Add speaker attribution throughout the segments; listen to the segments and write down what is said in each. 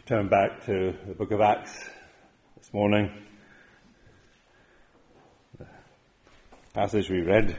Speaker 1: Turn back to the book of Acts this morning. The passage we read,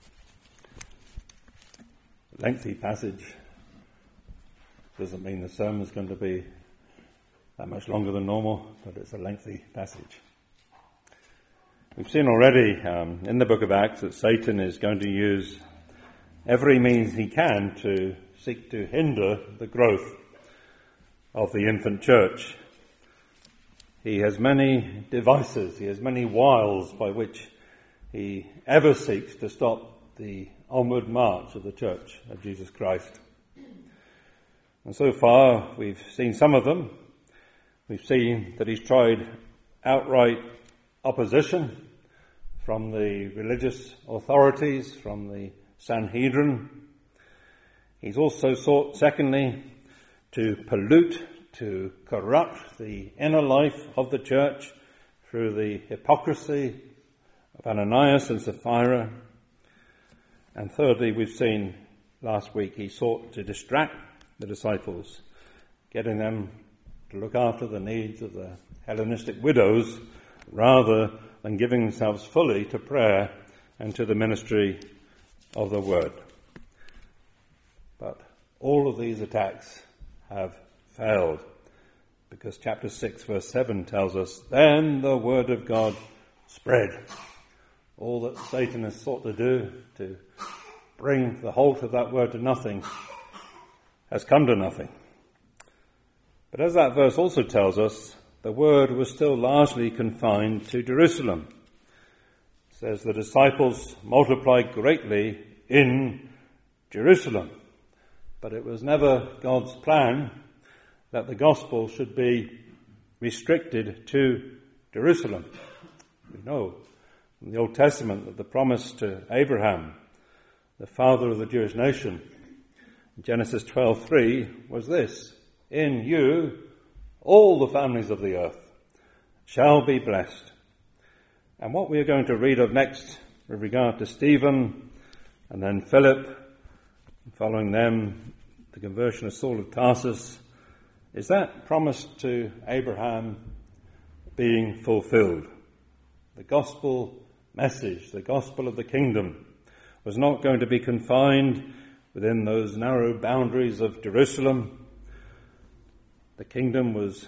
Speaker 1: lengthy passage, doesn't mean the sermon is going to be that much longer than normal, but it's a lengthy passage. We've seen already in the book of Acts that Satan is going to use every means he can to seek to hinder the growth of the infant church. He has many devices, he has many wiles by which he ever seeks to stop the onward march of the church of Jesus Christ. And so far we've seen some of them. We've seen that he's tried outright opposition from the religious authorities, from the Sanhedrin. He's also sought, secondly, to pollute, to corrupt the inner life of the church through the hypocrisy of Ananias and Sapphira. And thirdly, we've seen last week, he sought to distract the disciples, getting them to look after the needs of the Hellenistic widows rather than giving themselves fully to prayer and to the ministry of the word. But all of these attacks have failed, because chapter 6 verse 7 tells us, then the word of God spread. All that Satan has sought to do to bring the halt of that word to nothing has come to nothing. But as that verse also tells us, the word was still largely confined to Jerusalem. It says the disciples multiplied greatly in Jerusalem. But it was never God's plan that the gospel should be restricted to Jerusalem. We know from the Old Testament that the promise to Abraham, the father of the Jewish nation, in Genesis 12:3 was this: in you all the families of the earth shall be blessed. And what we are going to read of next with regard to Stephen and then Philip, following them, the conversion of Saul of Tarsus, is that promise to Abraham being fulfilled. The gospel message, the gospel of the kingdom, was not going to be confined within those narrow boundaries of Jerusalem. The kingdom was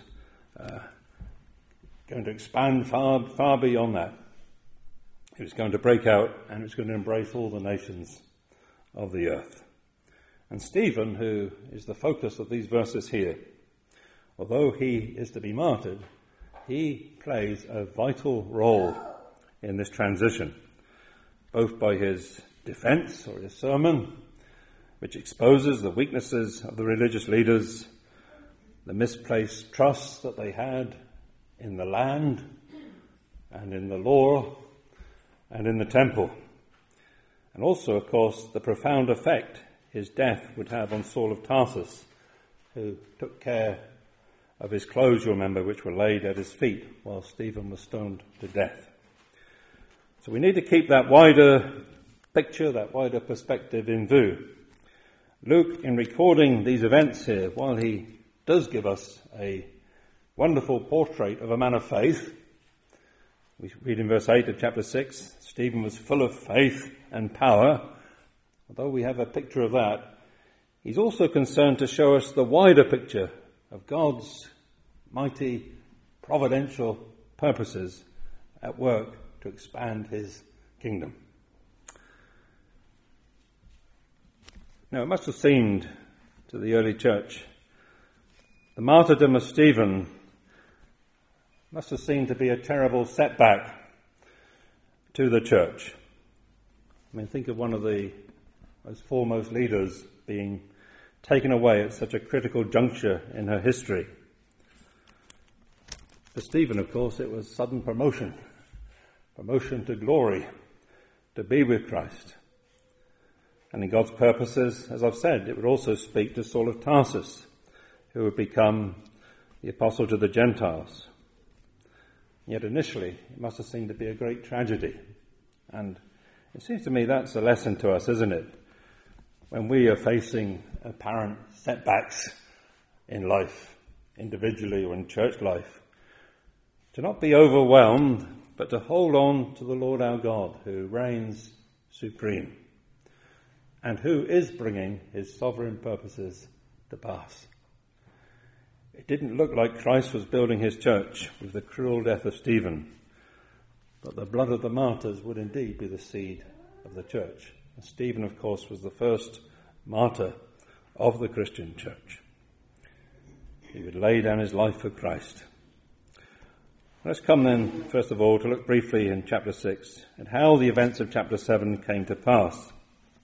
Speaker 1: going to expand far beyond that. It was going to break out and it was going to embrace all the nations of the earth. And Stephen, who is the focus of these verses here, although he is to be martyred, he plays a vital role in this transition, both by his defense or his sermon, which exposes the weaknesses of the religious leaders, the misplaced trust that they had in the land and in the law and in the temple. And also, of course, the profound effect his death would have on Saul of Tarsus, who took care of his clothes, you remember, which were laid at his feet while Stephen was stoned to death. So we need to keep that wider picture, that wider perspective in view. Luke, in recording these events here, while he does give us a wonderful portrait of a man of faith, we read in verse 8 of chapter 6, Stephen was full of faith and power. Although we have a picture of that, he's also concerned to show us the wider picture of God's mighty providential purposes at work to expand his kingdom. Now, it must have seemed to the early church, the martyrdom of Stephen must have seemed to be a terrible setback to the church. I mean, think of one of the most foremost leaders being taken away at such a critical juncture in her history. For Stephen, of course, it was sudden promotion to glory, to be with Christ. And in God's purposes, as I've said, it would also speak to Saul of Tarsus, who would become the apostle to the Gentiles. Yet initially, it must have seemed to be a great tragedy. And it seems to me that's a lesson to us, isn't it? When we are facing apparent setbacks in life, individually or in church life, to not be overwhelmed, but to hold on to the Lord our God, who reigns supreme and who is bringing his sovereign purposes to pass. It didn't look like Christ was building his church with the cruel death of Stephen, but the blood of the martyrs would indeed be the seed of the church. And Stephen, of course, was the first martyr of the Christian church. He would lay down his life for Christ. Let's come then, first of all, to look briefly in chapter 6 at how the events of chapter 7 came to pass.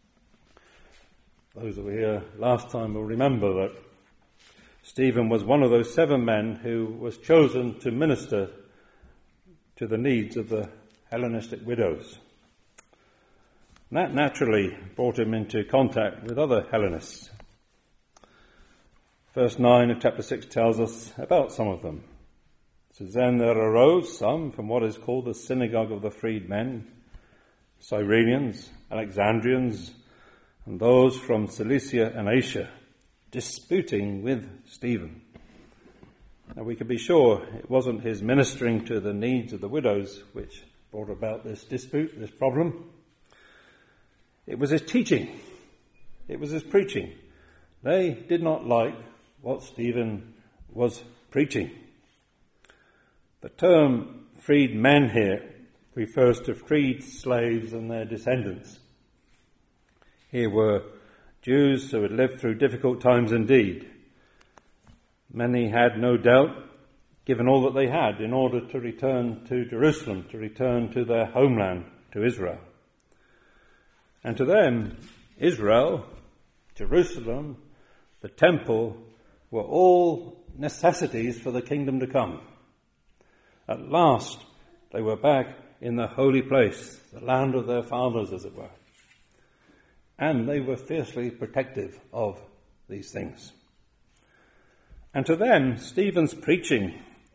Speaker 1: Those that were here last time will remember that Stephen was one of those 7 men who was chosen to minister to the needs of the Hellenistic widows. And that naturally brought him into contact with other Hellenists. Verse 9 of chapter 6 tells us about some of them. It says, "Then there arose some from what is called the synagogue of the freedmen, Cyrenians, Alexandrians, and those from Cilicia and Asia, disputing with Stephen." Now we can be sure it wasn't his ministering to the needs of the widows which brought about this dispute, this problem. It was his teaching. It was his preaching. They did not like what Stephen was preaching. The term freed men here refers to freed slaves and their descendants. Here were Jews who had lived through difficult times indeed. Many had no doubt given all that they had in order to return to Jerusalem, to return to their homeland, to Israel. And to them, Israel, Jerusalem, the temple, were all necessities for the kingdom to come. At last, they were back in the holy place, the land of their fathers, as it were. And they were fiercely protective of these things. And to them, Stephen's preaching,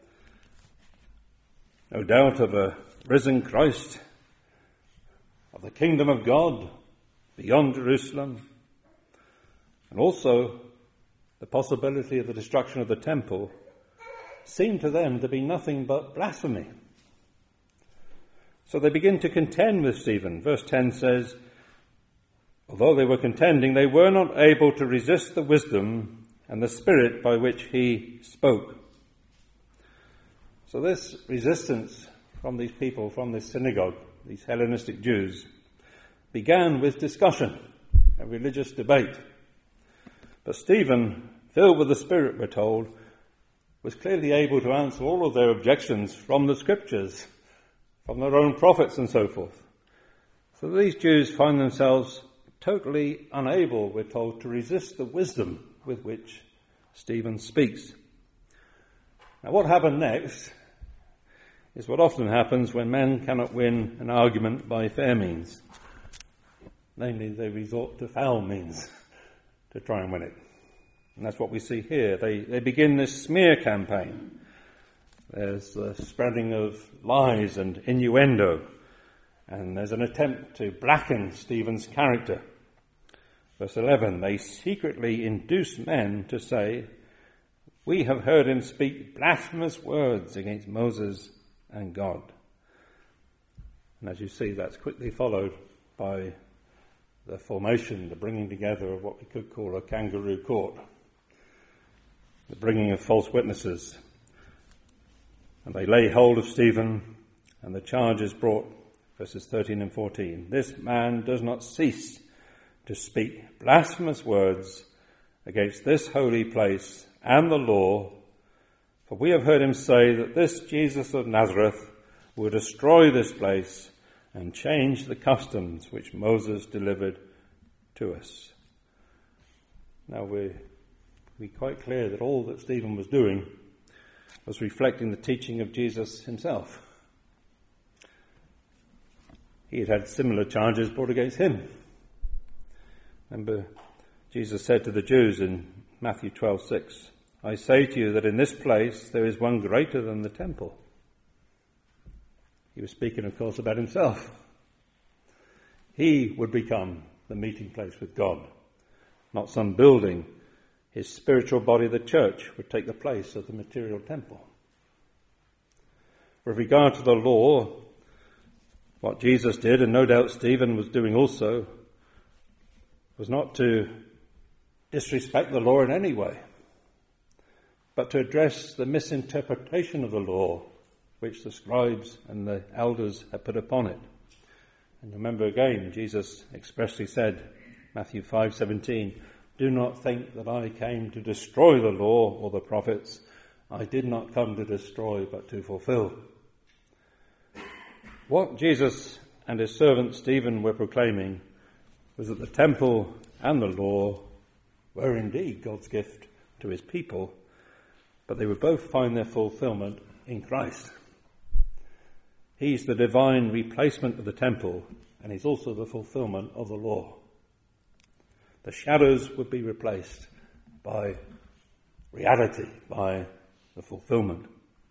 Speaker 1: no doubt of a risen Christ, of the kingdom of God beyond Jerusalem, and also the possibility of the destruction of the temple, seemed to them to be nothing but blasphemy. So they begin to contend with Stephen. Verse 10 says, "Although they were contending, they were not able to resist the wisdom and the spirit by which he spoke." So this resistance from these people, from this synagogue, these Hellenistic Jews, began with discussion, a religious debate. But Stephen, filled with the Spirit, we're told, was clearly able to answer all of their objections from the Scriptures, from their own prophets and so forth. So these Jews find themselves totally unable, we're told, to resist the wisdom with which Stephen speaks. Now what happened next is what often happens when men cannot win an argument by fair means. Namely, they resort to foul means to try and win it. And that's what we see here. They begin this smear campaign. There's the spreading of lies and innuendo. And there's an attempt to blacken Stephen's character. Verse 11, "They secretly induce men to say, 'We have heard him speak blasphemous words against Moses and God.'" And as you see, that's quickly followed by the formation, the bringing together of what we could call a kangaroo court, the bringing of false witnesses. And they lay hold of Stephen, and the charge is brought, verses 13 and 14. "This man does not cease to speak blasphemous words against this holy place and the law, for we have heard him say that this Jesus of Nazareth will destroy this place and change the customs which Moses delivered to us." Now we're quite clear that all that Stephen was doing was reflecting the teaching of Jesus himself. He had had similar charges brought against him. Remember, Jesus said to the Jews in Matthew 12:6, "I say to you that in this place there is one greater than the temple." He was speaking, of course, about himself. He would become the meeting place with God, not some building his spiritual body, the church, would take the place of the material temple. With regard to the law, what Jesus did, and no doubt Stephen was doing also, was not to disrespect the law in any way, but to address the misinterpretation of the law which the scribes and the elders had put upon it. And remember again, Jesus expressly said, Matthew 5:17, "Do not think that I came to destroy the law or the prophets. I did not come to destroy, but to fulfill." What Jesus and his servant Stephen were proclaiming was that the temple and the law were indeed God's gift to his people, but they would both find their fulfillment in Christ. He's the divine replacement of the temple, and he's also the fulfillment of the law. The shadows would be replaced by reality, by the fulfillment.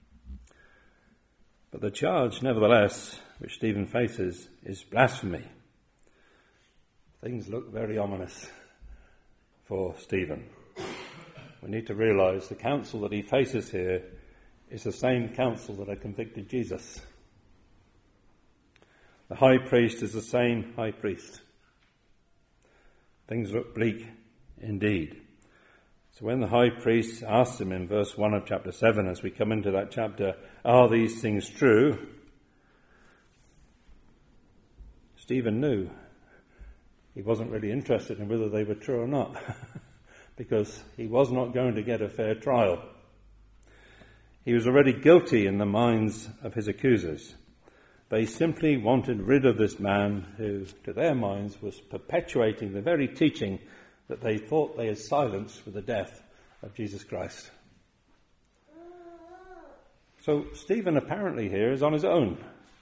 Speaker 1: But the charge, nevertheless, which Stephen faces, is blasphemy. Things look very ominous for Stephen. We need to realize the council that he faces here is the same council that had convicted Jesus. The high priest is the same high priest. Things look bleak indeed. So when the high priest asks him in verse 1 of chapter 7, as we come into that chapter, "Are these things true?" Stephen knew he wasn't really interested in whether they were true or not, because he was not going to get a fair trial. He was already guilty in the minds of his accusers. They simply wanted rid of this man who, to their minds, was perpetuating the very teaching that they thought they had silenced with the death of Jesus Christ. So Stephen apparently here is on his own.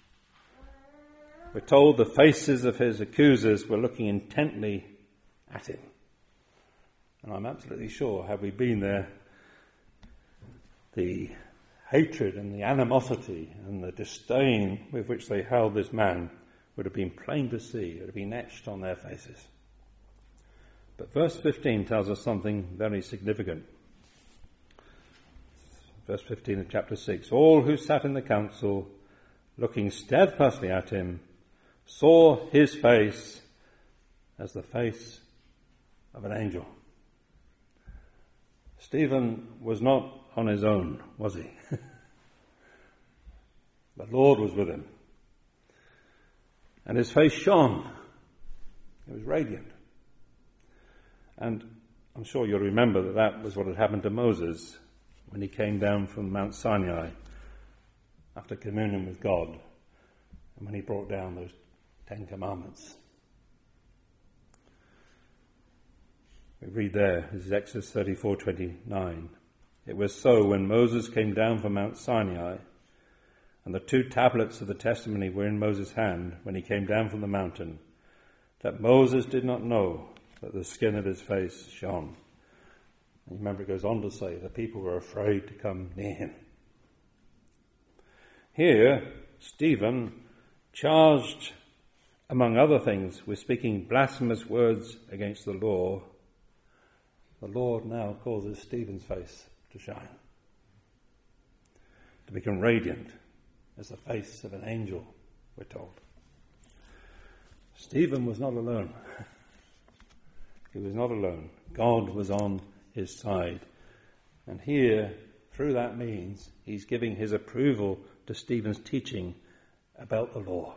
Speaker 1: We're told the faces of his accusers were looking intently at him. And I'm absolutely sure, had we been there, the hatred and the animosity and the disdain with which they held this man would have been plain to see. It would have been etched on their faces. But verse 15 tells us something very significant. Verse 15 of chapter 6, "All who sat in the council, looking steadfastly at him, saw his face as the face of an angel." Stephen was not on his own, was he? The Lord was with him. And his face shone. It was radiant. And I'm sure you'll remember that that was what had happened to Moses when he came down from Mount Sinai after communion with God, and when he brought down those 10 Commandments. We read there, this is Exodus 34:29. "It was so when Moses came down from Mount Sinai, and the 2 tablets of the testimony were in Moses' hand when he came down from the mountain, that Moses did not know that the skin of his face shone." And remember, it goes on to say the people were afraid to come near him. Here, Stephen, charged, among other things, with speaking blasphemous words against the law, the Lord now causes Stephen's face to shine, to become radiant as the face of an angel, we're told. Stephen was not alone. He was not alone. God was on his side. And here, through that means, he's giving his approval to Stephen's teaching about the law.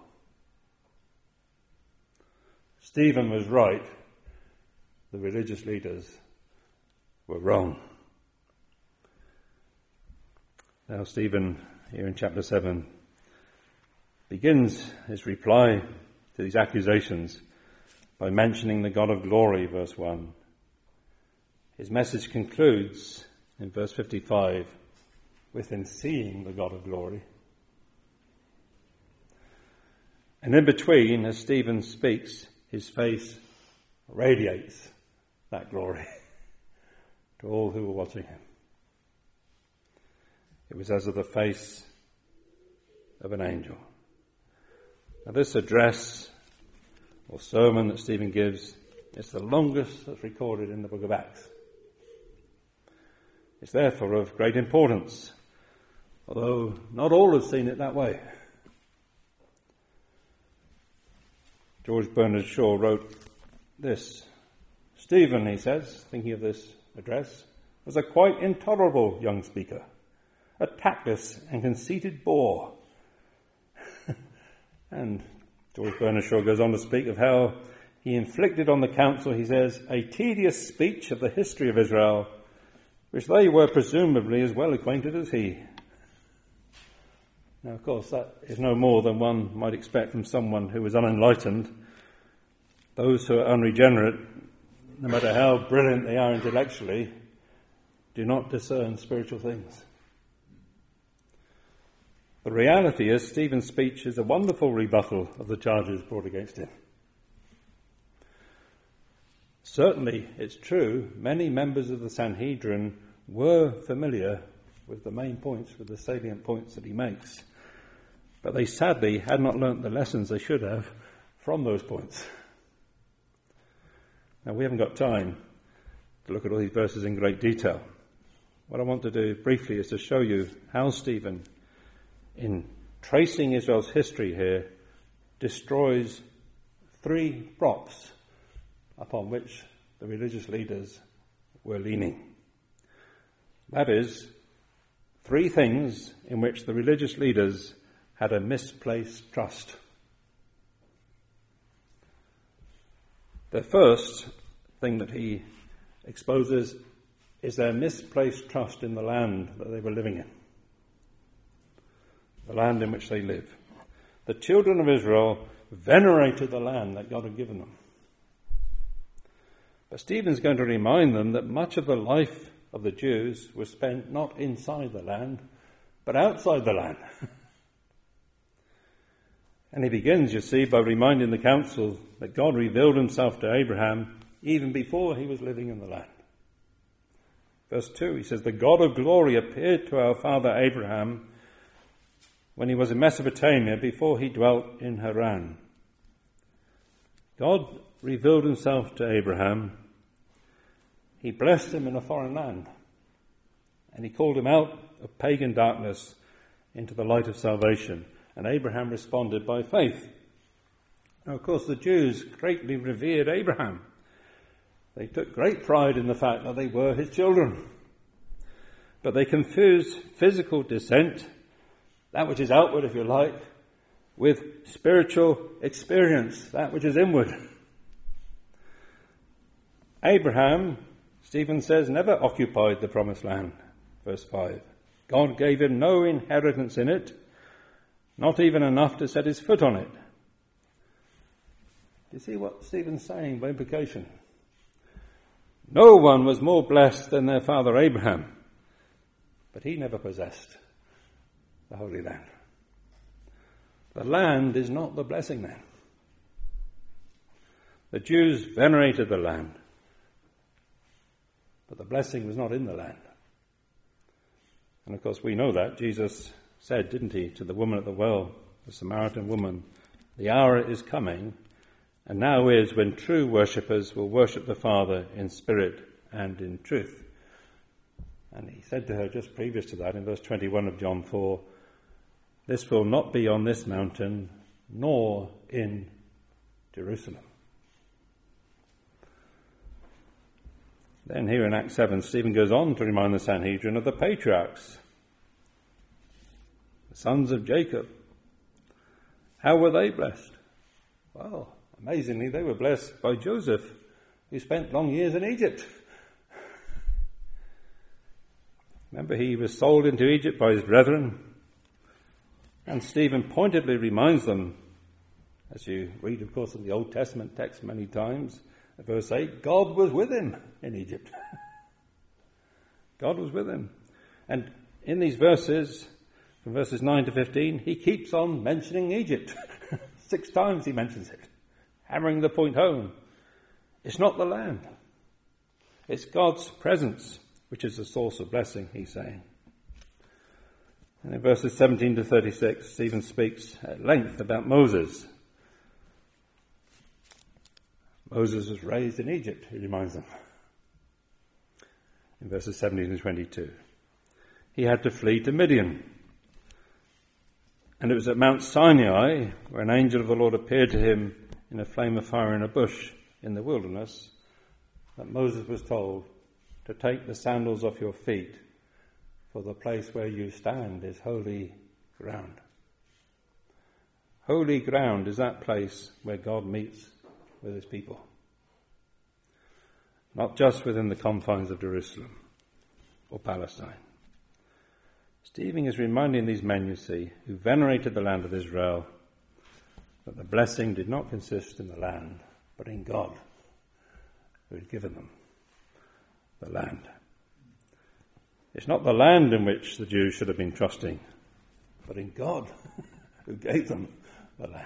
Speaker 1: Stephen was right. The religious leaders were wrong. Now Stephen, here in chapter 7, begins his reply to these accusations by mentioning the God of glory, verse 1. His message concludes in verse 55 with him seeing the God of glory. And in between, as Stephen speaks, his face radiates that glory to all who were watching him. It was as of the face of an angel. Now this address or sermon that Stephen gives is the longest that's recorded in the book of Acts. is therefore of great importance, although not all have seen it that way. George Bernard Shaw wrote this: Stephen, he says, thinking of this address, was a quite intolerable young speaker, a tactless and conceited bore. And George Bernard Shaw goes on to speak of how he inflicted on the council, he says, a tedious speech of the history of Israel, which they were presumably as well acquainted as he. Now, of course, that is no more than one might expect from someone who is unenlightened. Those who are unregenerate, no matter how brilliant they are intellectually, do not discern spiritual things. The reality is, Stephen's speech is a wonderful rebuttal of the charges brought against him. Certainly, it's true, many members of the Sanhedrin were familiar with the main points, with the salient points that he makes. But they sadly had not learnt the lessons they should have from those points. Now, we haven't got time to look at all these verses in great detail. What I want to do briefly is to show you how Stephen, in tracing Israel's history here, destroys three props upon which the religious leaders were leaning. That is, three things in which the religious leaders had a misplaced trust. The first thing that he exposes is their misplaced trust in the land that they were living in, the land in which they live. The children of Israel venerated the land that God had given them. But Stephen's going to remind them that much of the life of the Jews was spent not inside the land, but outside the land. And he begins, you see, by reminding the council that God revealed himself to Abraham even before he was living in the land. Verse 2, he says, the God of glory appeared to our father Abraham when he was in Mesopotamia, before he dwelt in Haran. God revealed himself to Abraham. He blessed him in a foreign land, and he called him out of pagan darkness into the light of salvation. And Abraham responded by faith. Now, of course, the Jews greatly revered Abraham. They took great pride in the fact that they were his children. But they confused physical descent, that which is outward, if you like, with spiritual experience, that which is inward. Abraham, Stephen says, never occupied the promised land. Verse 5. God gave him no inheritance in it, not even enough to set his foot on it. Do you see what Stephen's saying by implication? No one was more blessed than their father Abraham, but he never possessed the Holy Land. The land is not the blessing then. The Jews venerated the land, but the blessing was not in the land. And of course we know that. Jesus said, didn't he, to the woman at the well, the Samaritan woman, the hour is coming, and now is when true worshippers will worship the Father in spirit and in truth. And he said to her just previous to that, in verse 21 of John 4, this will not be on this mountain, nor in Jerusalem. Then here in Acts 7, Stephen goes on to remind the Sanhedrin of the patriarchs, the sons of Jacob. How were they blessed? Well, amazingly, they were blessed by Joseph, who spent long years in Egypt. Remember, he was sold into Egypt by his brethren. And Stephen pointedly reminds them, as you read, of course, in the Old Testament text many times, at verse 8, God was with him in Egypt. God was with him. And in these verses, from verses 9 to 15, he keeps on mentioning Egypt. 6 times he mentions it, hammering the point home. It's not the land. It's God's presence which is the source of blessing, he's saying. And in verses 17 to 36, Stephen speaks at length about Moses. Moses was raised in Egypt, he reminds them. in verses 17 and 22. He had to flee to Midian. And it was at Mount Sinai, where an angel of the Lord appeared to him in a flame of fire in a bush in the wilderness, that Moses was told to take the sandals off your feet, for the place where you stand is holy ground. Holy ground is that place where God meets with his people. Not just within the confines of Jerusalem or Palestine. Stephen is reminding these men, you see, who venerated the land of Israel, that the blessing did not consist in the land, but in God, who had given them the land. It's not the land in which the Jews should have been trusting, but in God, who gave them the land.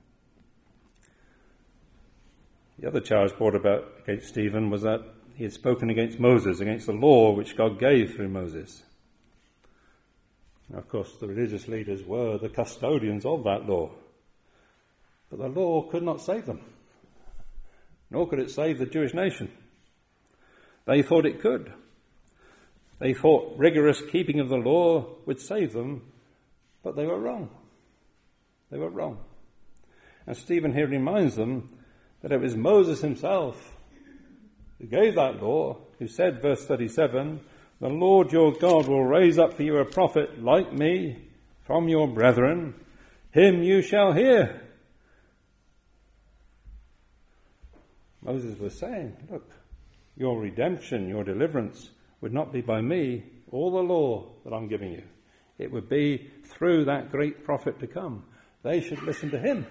Speaker 1: The other charge brought about against Stephen was that he had spoken against Moses, against the law which God gave through Moses. Now, of course, the religious leaders were the custodians of that law. But the law could not save them, nor could it save the Jewish nation. They thought it could. They thought rigorous keeping of the law would save them, but they were wrong. They were wrong. And Stephen here reminds them that it was Moses himself who gave that law, who said, verse 37, "The Lord your God will raise up for you a prophet like me from your brethren. Him you shall hear." Moses was saying, look, your redemption, your deliverance would not be by me or the law that I'm giving you. It would be through that great prophet to come. They should listen to him.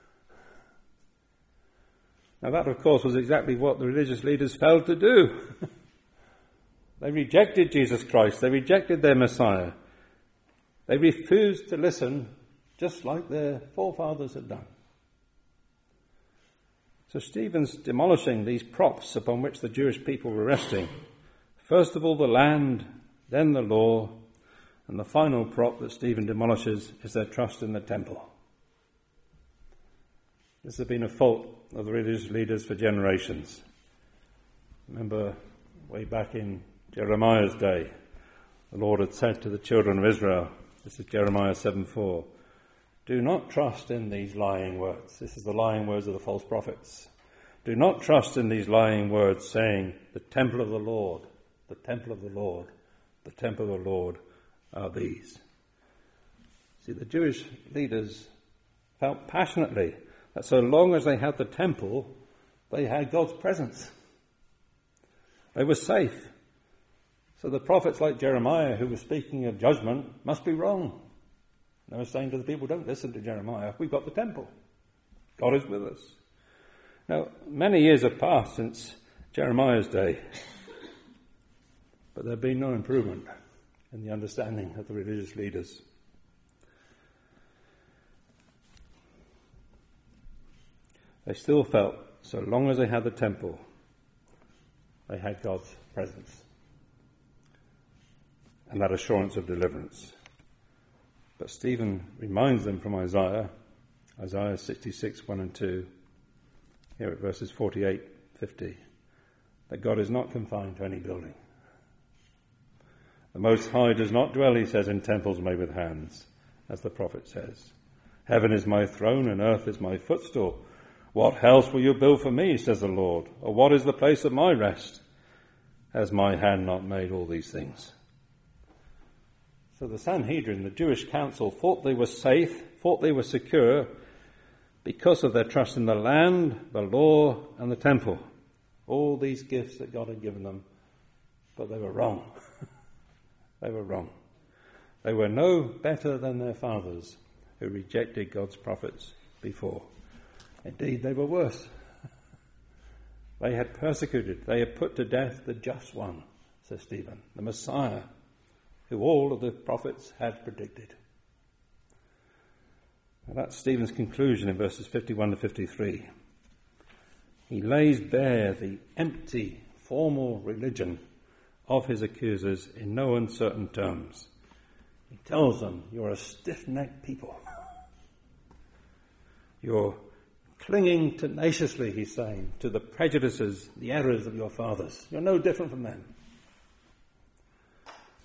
Speaker 1: Now that, of course, was exactly what the religious leaders failed to do. They rejected Jesus Christ. They rejected their Messiah. They refused to listen, just like their forefathers had done. So Stephen's demolishing these props upon which the Jewish people were resting. First of all the land, then the law, and the final prop that Stephen demolishes is their trust in the temple. This has been a fault of the religious leaders for generations. Remember, way back in Jeremiah's day, the Lord had said to the children of Israel, this is Jeremiah 7:4, "Do not trust in these lying words." This is the lying words of the false prophets. "Do not trust in these lying words, saying, the temple of the Lord, the temple of the Lord, the temple of the Lord are these." See, the Jewish leaders felt passionately that so long as they had the temple, they had God's presence. They were safe. So the prophets like Jeremiah, who were speaking of judgment, must be wrong. They were saying to the people, don't listen to Jeremiah, we've got the temple. God is with us. Now, many years have passed since Jeremiah's day, but there have been no improvement in the understanding of the religious leaders. They still felt, so long as they had the temple, they had God's presence and that assurance of deliverance. But Stephen reminds them from Isaiah 66, 1 and 2, here at verses 48, 50, that God is not confined to any building. The Most High does not dwell, he says, in temples made with hands, as the prophet says. "Heaven is my throne and earth is my footstool. What house will you build for me, says the Lord? Or what is the place of my rest? Has my hand not made all these things?" So the Sanhedrin, the Jewish council, thought they were safe, thought they were secure because of their trust in the land, the law, and the temple. All these gifts that God had given them, but they were wrong. They were wrong. They were no better than their fathers who rejected God's prophets before. Indeed, they were worse. They had persecuted, they had put to death the just one, says Stephen, the Messiah, who all of the prophets had predicted. Now that's Stephen's conclusion in verses 51 to 53. He lays bare the empty, formal religion of his accusers in no uncertain terms. He tells them, you're a stiff-necked people. You're clinging tenaciously, he's saying, to the prejudices, the errors of your fathers. You're no different from them.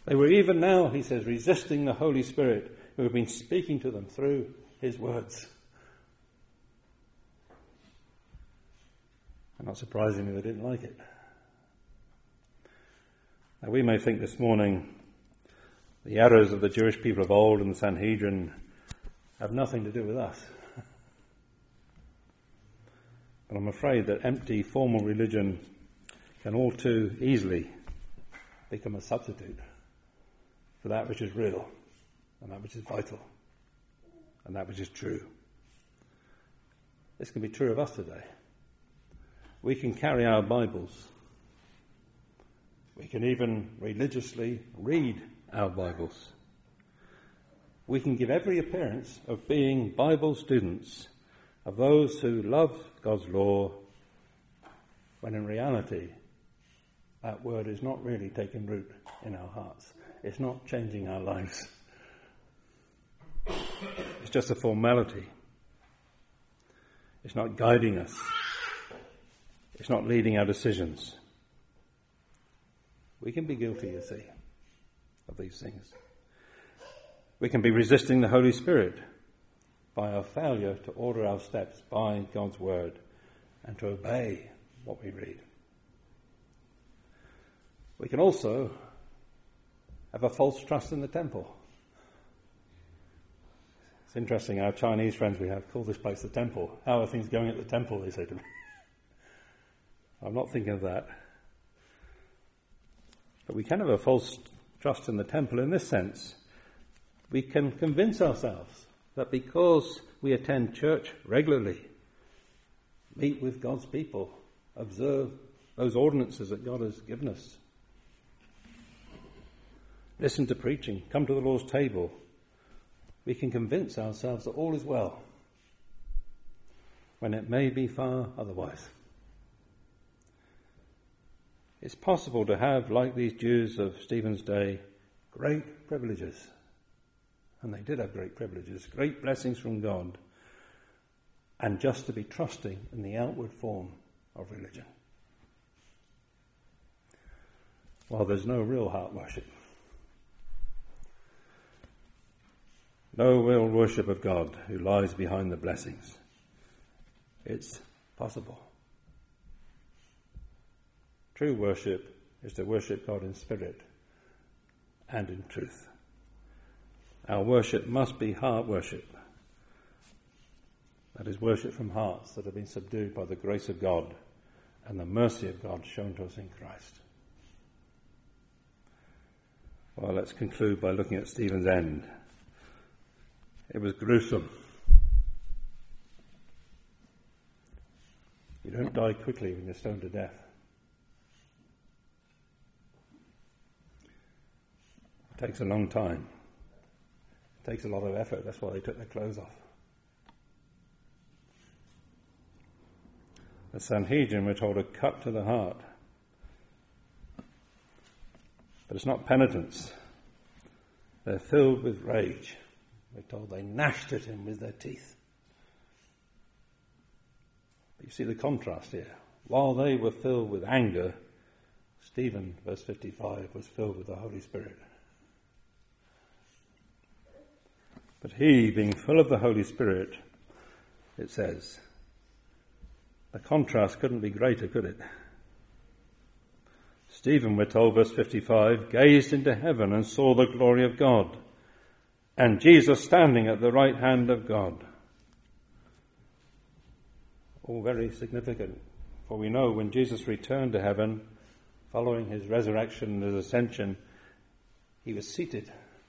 Speaker 1: They were even now, he says, resisting the Holy Spirit who had been speaking to them through his words. And not surprisingly, they didn't like it. Now, we may think this morning the errors of the Jewish people of old and the Sanhedrin have nothing to do with us. But I'm afraid that empty formal religion can all too easily become a substitute for that which is real and that which is vital and that which is true. This can be true of us today. We can carry our Bibles. We can even religiously read our Bibles. We can give every appearance of being Bible students, of those who love God's law, when in reality that word is not really taking root in our hearts. It's not changing our lives. It's just a formality. It's not guiding us. It's not leading our decisions. We can be guilty, you see, of these things. We can be resisting the Holy Spirit by our failure to order our steps by God's word and to obey what we read. We can also have a false trust in the temple. It's interesting, our Chinese friends we have call this place the temple. How are things going at the temple, they say to me. I'm not thinking of that. But we can have a false trust in the temple in this sense. We can convince ourselves that because we attend church regularly, meet with God's people, observe those ordinances that God has given us, listen to preaching, come to the Lord's table, we can convince ourselves that all is well, when it may be far otherwise. It's possible to have, like these Jews of Stephen's day, great privileges. And they did have great privileges, great blessings from God, and just to be trusting in the outward form of religion, while there's no real heart worship. No real worship of God who lies behind the blessings. It's possible. True worship is to worship God in spirit and in truth. Our worship must be heart worship. That is, worship from hearts that have been subdued by the grace of God and the mercy of God shown to us in Christ. Well, let's conclude by looking at Stephen's end. It was gruesome. You don't die quickly when you're stoned to death. It takes a long time. It takes a lot of effort. That's why they took their clothes off. The Sanhedrin were told a cut to the heart. But it's not penitence. They're filled with rage. We're told they gnashed at him with their teeth. But you see the contrast here. While they were filled with anger, Stephen, verse 55, was filled with the Holy Spirit. But he, being full of the Holy Spirit, it says, the contrast couldn't be greater, could it? Stephen, we're told, verse 55, gazed into heaven and saw the glory of God, and Jesus standing at the right hand of God. All very significant, for we know when Jesus returned to heaven, following his resurrection and his ascension, he was seated.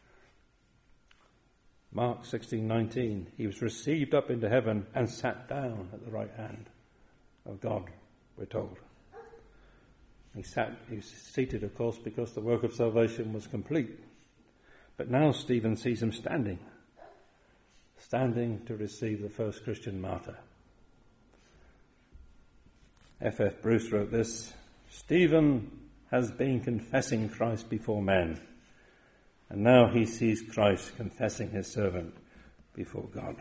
Speaker 1: Mark 16:19, he was received up into heaven and sat down at the right hand of God, we're told. He was seated, of course, because the work of salvation was complete. But now Stephen sees him standing to receive the first Christian martyr. F.F. Bruce wrote this, Stephen has been confessing Christ before men, and now he sees Christ confessing his servant before God.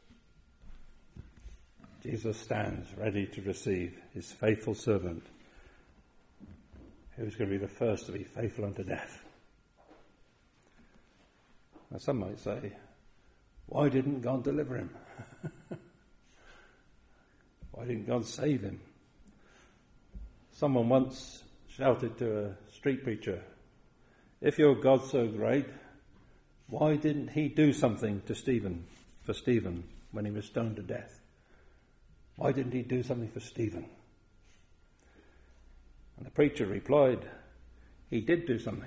Speaker 1: Jesus stands ready to receive his faithful servant, who's going to be the first to be faithful unto death. Now some might say, why didn't God deliver him? Why didn't God save him? Someone once shouted to a street preacher, if your God's so great, why didn't he do something for Stephen when he was stoned to death? Why didn't he do something for Stephen? And the preacher replied, he did do something.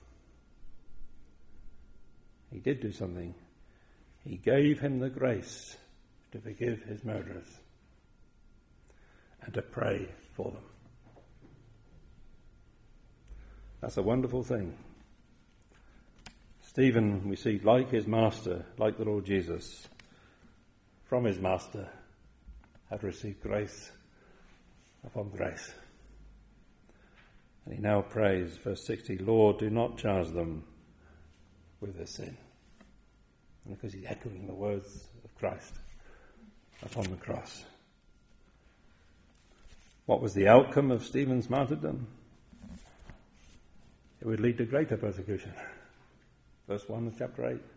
Speaker 1: He did do something. He gave him the grace to forgive his murderers and to pray for them. That's a wonderful thing. Stephen, we see, like his master, like the Lord Jesus, from his master, had received grace upon grace. And he now prays, verse 60, Lord, do not charge them with their sin. And because he's echoing the words of Christ upon the cross. What was the outcome of Stephen's martyrdom? It would lead to greater persecution. Verse 1 of chapter 8.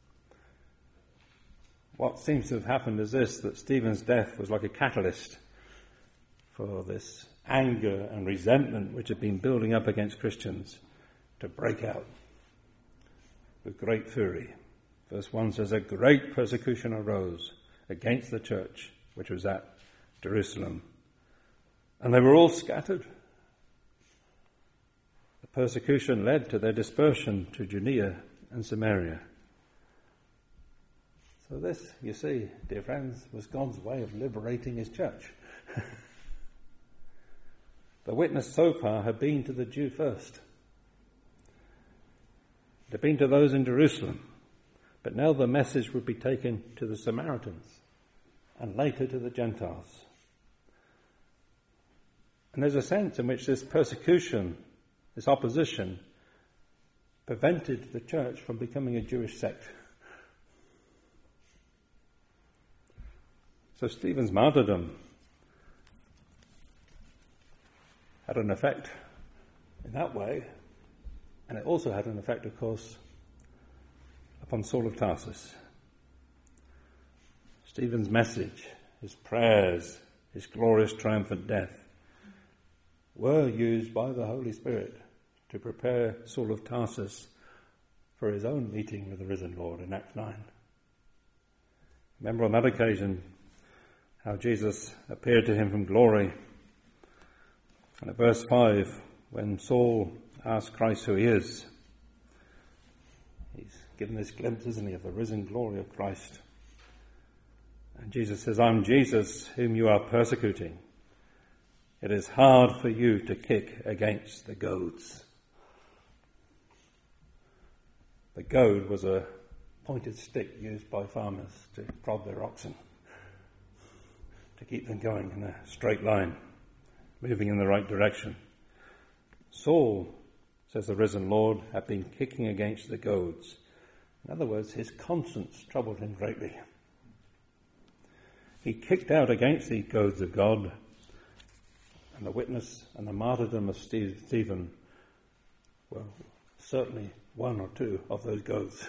Speaker 1: What seems to have happened is this, that Stephen's death was like a catalyst for this anger and resentment which had been building up against Christians to break out with great fury. Verse 1 says, a great persecution arose against the church which was at Jerusalem, and they were all scattered. The persecution led to their dispersion to Judea and Samaria. So this, you see, dear friends, was God's way of liberating his church. The witness so far had been to the Jew first. It had been to those in Jerusalem. But now the message would be taken to the Samaritans and later to the Gentiles. And there's a sense in which this persecution, this opposition, prevented the church from becoming a Jewish sect. So Stephen's martyrdom had an effect in that way, and it also had an effect, of course, upon Saul of Tarsus. Stephen's message, his prayers, his glorious triumphant death were used by the Holy Spirit to prepare Saul of Tarsus for his own meeting with the risen Lord in Acts 9. Remember on that occasion how Jesus appeared to him from glory. And at verse 5, when Saul asked Christ who he is, he's given this glimpse, isn't he, of the risen glory of Christ. And Jesus says, I'm Jesus whom you are persecuting. It is hard for you to kick against the goads. The goad was a pointed stick used by farmers to prod their oxen, to keep them going in a straight line, moving in the right direction. Saul, says the risen Lord, had been kicking against the goads. In other words, his conscience troubled him greatly. He kicked out against the goads of God, and the witness and the martyrdom of Stephen were certainly one or two of those goads.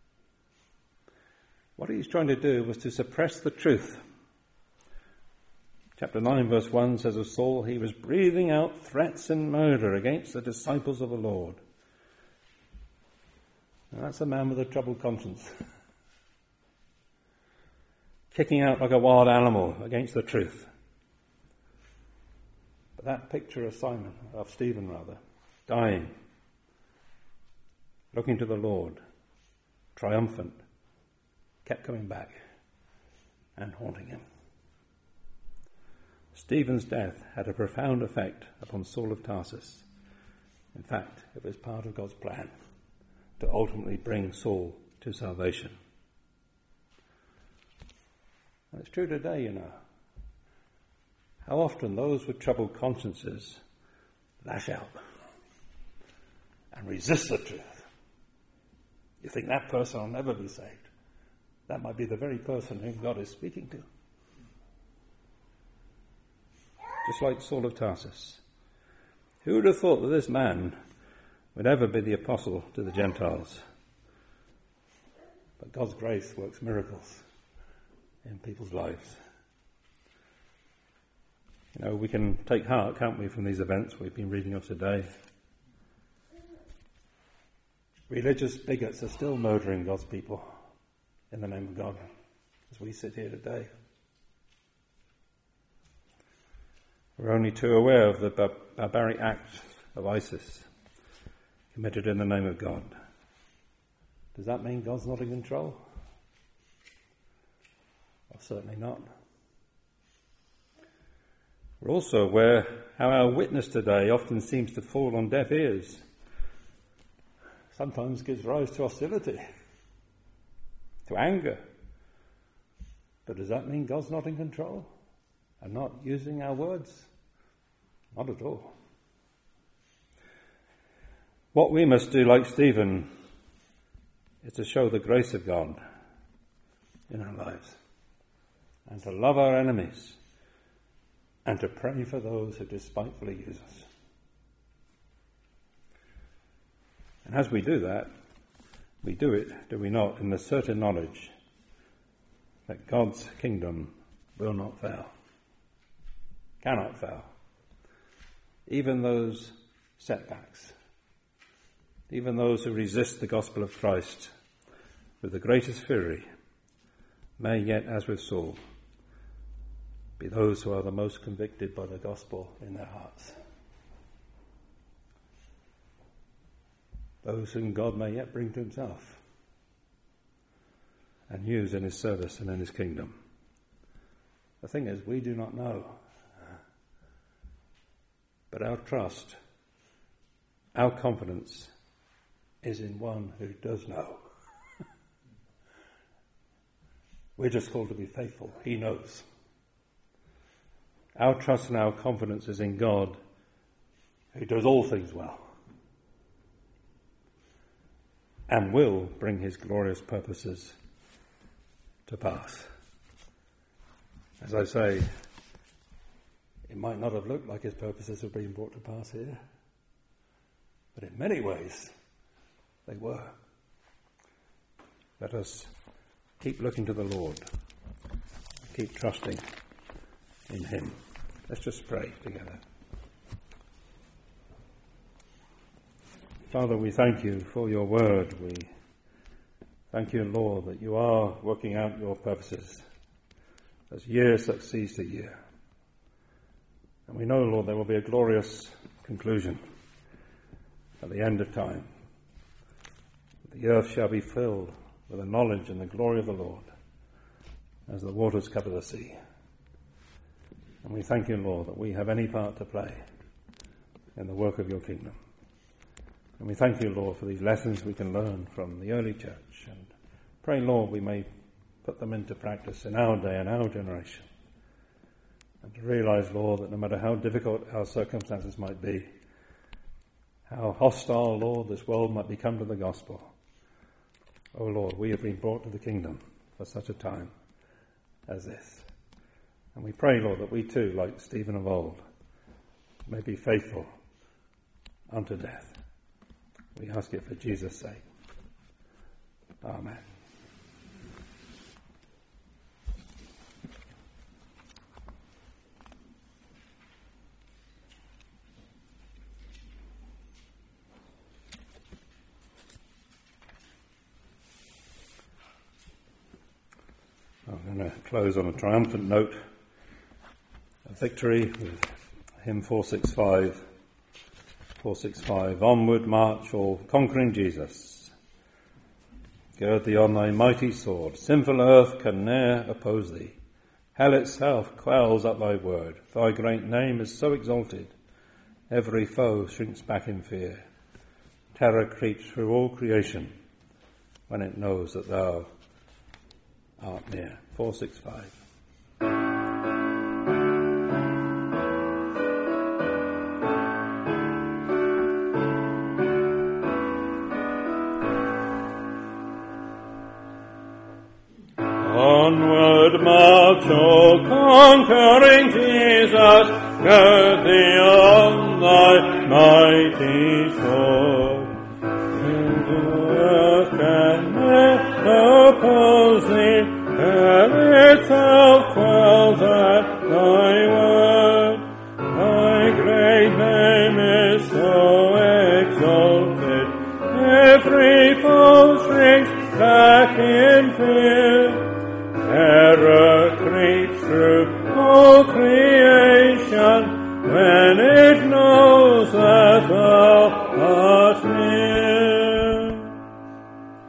Speaker 1: What he was trying to do was to suppress the truth. Chapter 9 verse 1 says of Saul, he was breathing out threats and murder against the disciples of the Lord. Now that's a man with a troubled conscience. Kicking out like a wild animal against the truth. But that picture of Stephen, dying, looking to the Lord, triumphant, kept coming back and haunting him. Stephen's death had a profound effect upon Saul of Tarsus. In fact, it was part of God's plan to ultimately bring Saul to salvation. And it's true today, you know. How often those with troubled consciences lash out and resist the truth. You think that person will never be saved. That might be the very person whom God is speaking to. Just like Saul of Tarsus. Who would have thought that this man would ever be the apostle to the Gentiles? But God's grace works miracles in people's lives. You know, we can take heart, can't we, from these events we've been reading of today. Religious bigots are still murdering God's people in the name of God as we sit here today. We're only too aware of the barbaric acts of ISIS committed in the name of God. Does that mean God's not in control? Well, certainly not. We're also aware how our witness today often seems to fall on deaf ears. Sometimes gives rise to hostility, to anger. But does that mean God's not in control and not using our words? Not at all. What we must do, like Stephen, is to show the grace of God in our lives and to love our enemies and to pray for those who despitefully use us. And as we do that, we do it, do we not, in the certain knowledge that God's kingdom will not fail, cannot fail. Even those setbacks, even those who resist the gospel of Christ with the greatest fury, may yet, as with Saul, be those who are the most convicted by the gospel in their hearts. Those whom God may yet bring to himself and use in his service and in his kingdom. The thing is, we do not know. But our trust, our confidence is in one who does know. We're just called to be faithful. He knows. Our trust and our confidence is in God, who does all things well and will bring his glorious purposes to pass. As I say, it might not have looked like his purposes were being brought to pass here, but in many ways they were. Let us keep looking to the Lord, keep trusting in him. Let's just pray together. Father, we thank you for your word. We thank you, Lord, that you are working out your purposes as year succeeds to year. And we know, Lord, there will be a glorious conclusion at the end of time. The earth shall be filled with the knowledge and the glory of the Lord as the waters cover the sea. And we thank you, Lord, that we have any part to play in the work of your kingdom. And we thank you, Lord, for these lessons we can learn from the early church. And pray, Lord, we may put them into practice in our day and our generation. And to realize, Lord, that no matter how difficult our circumstances might be, how hostile, Lord, this world might become to the gospel, oh, Lord, we have been brought to the kingdom for such a time as this. And we pray, Lord, that we too, like Stephen of old, may be faithful unto death. We ask it for Jesus' sake. Amen. I'm going to close on a triumphant note of victory with hymn 465. 465, onward march all conquering Jesus. Gird thee on thy mighty sword. Sinful earth can ne'er oppose thee. Hell itself quells at thy word. Thy great name is so exalted, every foe shrinks back in fear. Terror creeps through all creation when it knows that thou art near. 465.
Speaker 2: Onward march, O conquering Jesus, gird thee on thy mighty sword. Into earth can never knows thee, hell itself quells at thy word. Thy great name is so exalted, every foe shrinks back in fear. Terror creeps through all creation when it knows that thou